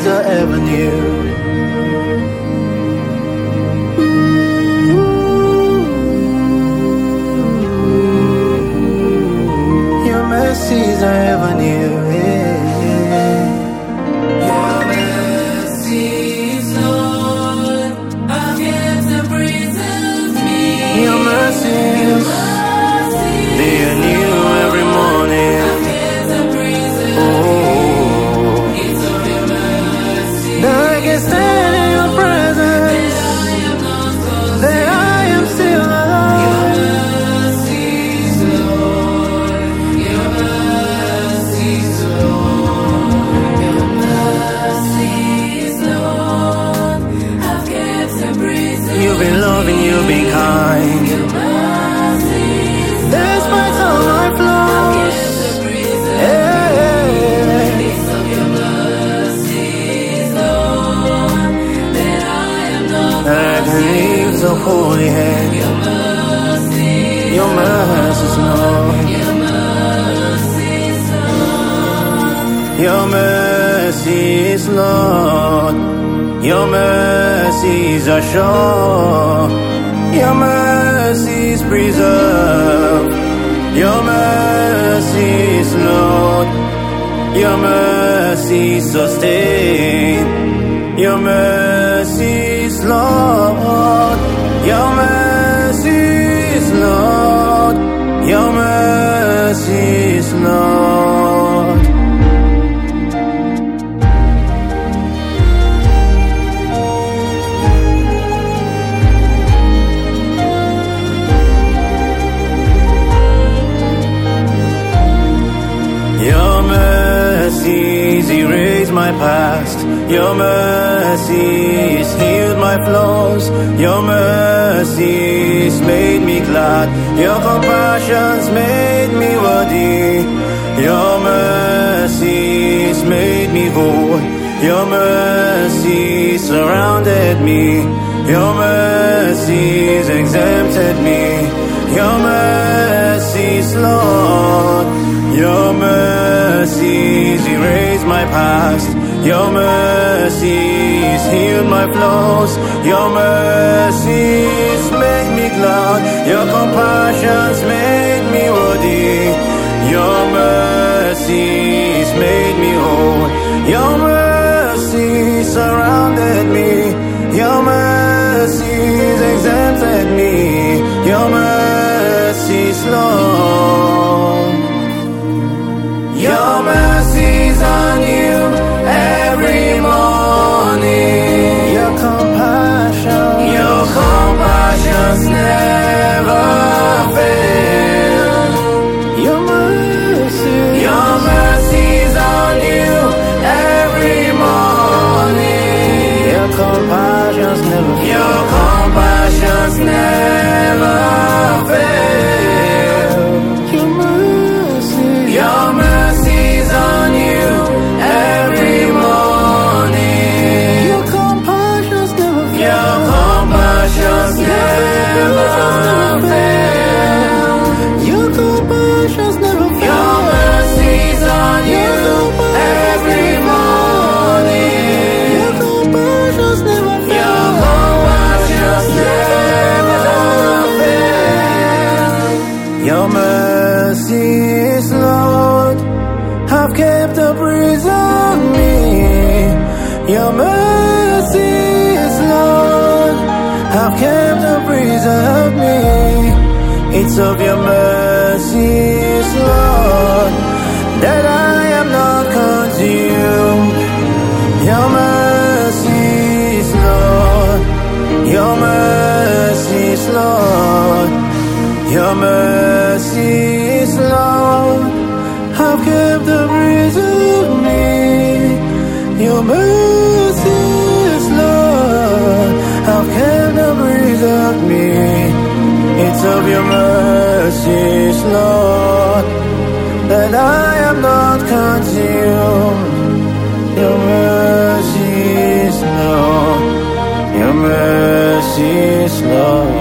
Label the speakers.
Speaker 1: I ever knew. Your mercies I ever knew.
Speaker 2: Your mercies, Lord, have kept the preserved me.
Speaker 1: Your mercies, they are new every morning.
Speaker 2: Have kept the preserved
Speaker 1: Oh,
Speaker 2: me. It's of your mercy
Speaker 1: that I can stand in your presence,
Speaker 2: that I am not consumed.
Speaker 1: that I am still alive.
Speaker 2: Mercies, Lord, your mercies, Lord, your mercies, Lord, have kept the preserved.
Speaker 1: You've been loving, you've been kind.
Speaker 2: Your mercies,
Speaker 1: Despite all my
Speaker 2: have
Speaker 1: flaws,
Speaker 2: kept the preserved.
Speaker 1: yeah.
Speaker 2: It's of your mercies, Lord, that I am not
Speaker 1: Like the leaves of holy hand,
Speaker 2: your mercies,
Speaker 1: your mercies, Lord.
Speaker 2: your mercies, Lord.
Speaker 1: Your mercies, Lord. Your mercies are sure. Your mercies preserve. Your mercies, Lord. Your mercies sustain. Your mercies, Lord. Your mercies, Lord. Your mercies, Lord. Your mercies erase my past. Your mercies healed my flaws. Your mercies made me glad. Your compassions made me worthy. Your mercies made me whole. Your mercies surrounded me. Your mercies exempted me. Your mercies, Lord. Your mercies erase my past. Your mercies healed my flaws. Your mercies make me glad. Your compassions made me worthy. Your mercies made me whole. Your mercies surrounded me. Your mercies exempted me. Your mercies, Lord. Your mercies are new every morning. Your compassions never fail. Your mercies are new every morning. Your compassions never fail. Your compassions never fail. Your mercies are new every morning. Your compassions never fail. Your compassions never fail. Your compassions never fail. Your mercies are new every morning. Your compassions never fail. Your compassions never fail. Your mercies, Lord, have kept the praise me. Your mercies, Lord, have kept the praise of me. It's of your mercies, Lord, that I am not consumed. Your mercies, Lord. Your mercies, Lord. Your mercies, Lord, have kept the praise of me. Your mercies, Lord, have kept the praise of me. It's of your mercies, Lord, that I am not consumed. Your mercies, Lord. Your mercies, Lord.